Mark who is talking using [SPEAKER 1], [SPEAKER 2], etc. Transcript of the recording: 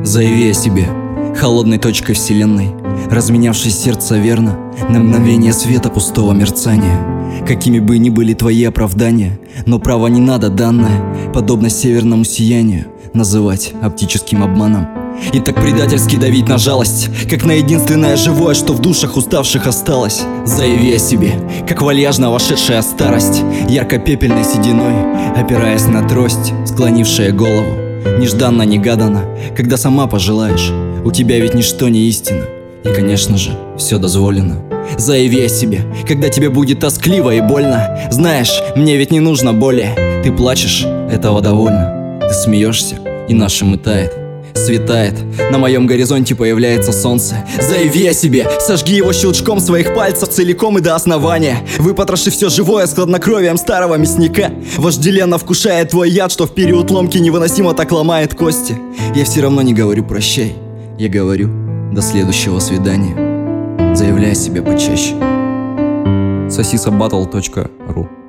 [SPEAKER 1] Заяви о себе холодной точкой вселенной, разменявшей сердце верно на мгновение света пустого мерцания. Какими бы ни были твои оправдания, но право не надо данное, подобно северному сиянию, называть оптическим обманом. И так предательски давить на жалость, как на единственное живое, что в душах уставших осталось. Заяви о себе, как вальяжно вошедшая старость, ярко-пепельной сединой, опираясь на трость, склонившая голову. Нежданно-негаданно, когда сама пожелаешь, у тебя ведь ничто не истина, и, конечно же, все дозволено. Заяви о себе, когда тебе будет тоскливо и больно. Знаешь, мне ведь не нужно более. Ты плачешь, этого довольно. Ты смеешься, и нашим и тает. Светает, на моем горизонте появляется солнце. Заяви о себе, сожги его щелчком своих пальцев целиком и до основания. Выпотроши все живое с хладнокровием старого мясника, вожделенно вкушая твой яд, что в период ломки невыносимо так ломает кости. Я все равно не говорю прощай, я говорю до следующего свидания. Заявляй о себе почаще.
[SPEAKER 2] sosisabbattle.ru